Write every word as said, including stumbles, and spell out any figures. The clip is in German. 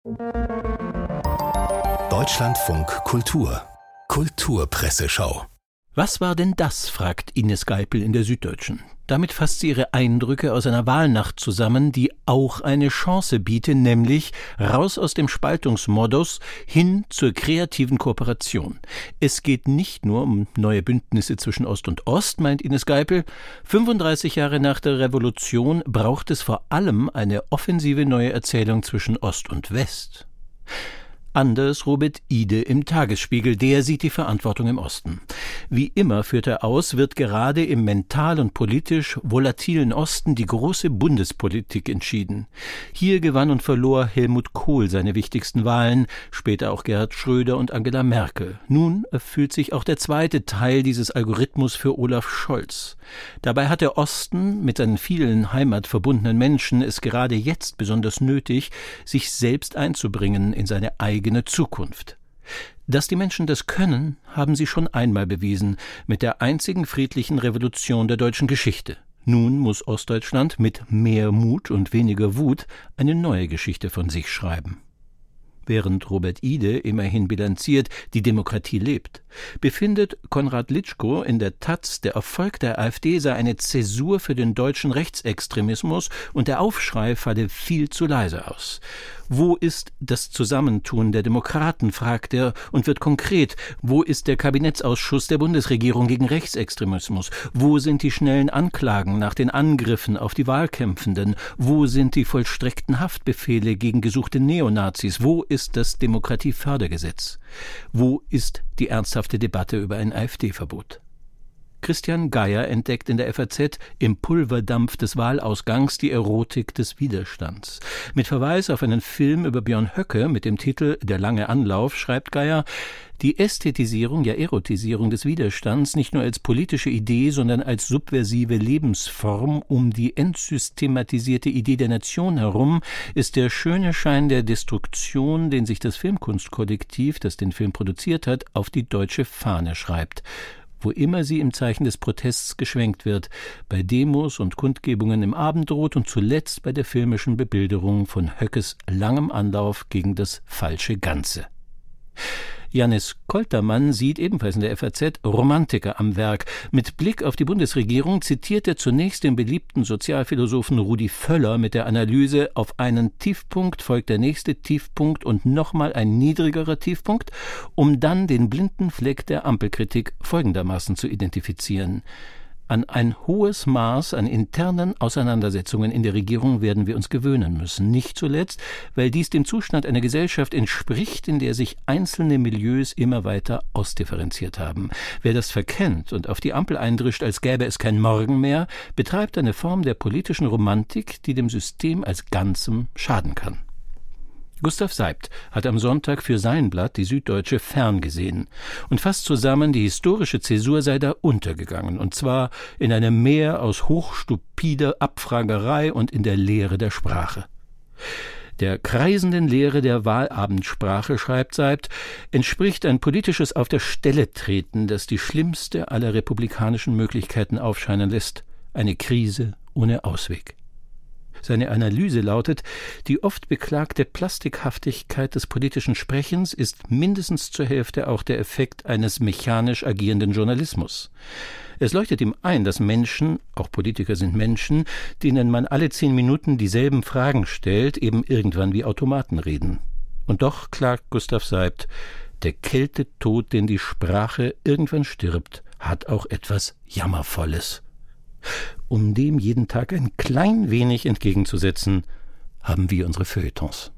Deutschlandfunk Kultur Kulturpresseschau. Was war denn das, fragt Ines Geipel in der Süddeutschen. Damit fasst sie ihre Eindrücke aus einer Wahlnacht zusammen, die auch eine Chance biete, nämlich raus aus dem Spaltungsmodus hin zur kreativen Kooperation. Es geht nicht nur um neue Bündnisse zwischen Ost und Ost, meint Ines Geipel. fünfunddreißig Jahre nach der Revolution braucht es vor allem eine offensive neue Erzählung zwischen Ost und West. Anders Robert Ide im Tagesspiegel, der sieht die Verantwortung im Osten. Wie immer, führt er aus, wird gerade im mental und politisch volatilen Osten die große Bundespolitik entschieden. Hier gewann und verlor Helmut Kohl seine wichtigsten Wahlen, später auch Gerhard Schröder und Angela Merkel. Nun erfüllt sich auch der zweite Teil dieses Algorithmus für Olaf Scholz. Dabei hat der Osten mit seinen vielen heimatverbundenen Menschen es gerade jetzt besonders nötig, sich selbst einzubringen in seine eigene Zukunft. Dass die Menschen das können, haben sie schon einmal bewiesen, mit der einzigen friedlichen Revolution der deutschen Geschichte. Nun muss Ostdeutschland mit mehr Mut und weniger Wut eine neue Geschichte von sich schreiben. Während Robert Ide immerhin bilanziert, die Demokratie lebt, befindet Konrad Litschko in der Taz, der Erfolg der AfD sei eine Zäsur für den deutschen Rechtsextremismus und der Aufschrei falle viel zu leise aus. Wo ist das Zusammentun der Demokraten, fragt er und wird konkret. Wo ist der Kabinettsausschuss der Bundesregierung gegen Rechtsextremismus? Wo sind die schnellen Anklagen nach den Angriffen auf die Wahlkämpfenden? Wo sind die vollstreckten Haftbefehle gegen gesuchte Neonazis? Wo ist das Demokratiefördergesetz? Wo ist die ernsthafte Debatte über ein AfD-Verbot? Christian Geier entdeckt in der F A Z im Pulverdampf des Wahlausgangs die Erotik des Widerstands. Mit Verweis auf einen Film über Björn Höcke mit dem Titel Der lange Anlauf schreibt Geier, die Ästhetisierung, ja Erotisierung des Widerstands nicht nur als politische Idee, sondern als subversive Lebensform um die entsystematisierte Idee der Nation herum ist der schöne Schein der Destruktion, den sich das Filmkunstkollektiv, das den Film produziert hat, auf die deutsche Fahne schreibt. Wo immer sie im Zeichen des Protests geschwenkt wird, bei Demos und Kundgebungen im Abendrot und zuletzt bei der filmischen Bebilderung von Höckes langem Anlauf gegen das falsche Ganze. Jannis Koltermann sieht ebenfalls in der F A Z Romantiker am Werk. Mit Blick auf die Bundesregierung zitiert er zunächst den beliebten Sozialphilosophen Rudi Völler mit der Analyse: Auf einen Tiefpunkt folgt der nächste Tiefpunkt und nochmal ein niedrigerer Tiefpunkt, um dann den blinden Fleck der Ampelkritik folgendermaßen zu identifizieren. An ein hohes Maß an internen Auseinandersetzungen in der Regierung werden wir uns gewöhnen müssen. Nicht zuletzt, weil dies dem Zustand einer Gesellschaft entspricht, in der sich einzelne Milieus immer weiter ausdifferenziert haben. Wer das verkennt und auf die Ampel eindrischt, als gäbe es kein Morgen mehr, betreibt eine Form der politischen Romantik, die dem System als Ganzem schaden kann. Gustav Seibt hat am Sonntag für sein Blatt, die Süddeutsche, ferngesehen und fasst zusammen, die historische Zäsur sei da untergegangen, und zwar in einem Meer aus hochstupider Abfragerei und in der Lehre der Sprache. Der kreisenden Lehre der Wahlabendsprache, schreibt Seibt, entspricht ein politisches Auf der Stelle treten, das die schlimmste aller republikanischen Möglichkeiten aufscheinen lässt, eine Krise ohne Ausweg. Seine Analyse lautet: Die oft beklagte Plastikhaftigkeit des politischen Sprechens ist mindestens zur Hälfte auch der Effekt eines mechanisch agierenden Journalismus. Es leuchtet ihm ein, dass Menschen, auch Politiker sind Menschen, denen man alle zehn Minuten dieselben Fragen stellt, eben irgendwann wie Automaten reden. Und doch, klagt Gustav Seibt, der Kältetod, den die Sprache irgendwann stirbt, hat auch etwas Jammervolles. Um dem jeden Tag ein klein wenig entgegenzusetzen, haben wir unsere Feuilletons.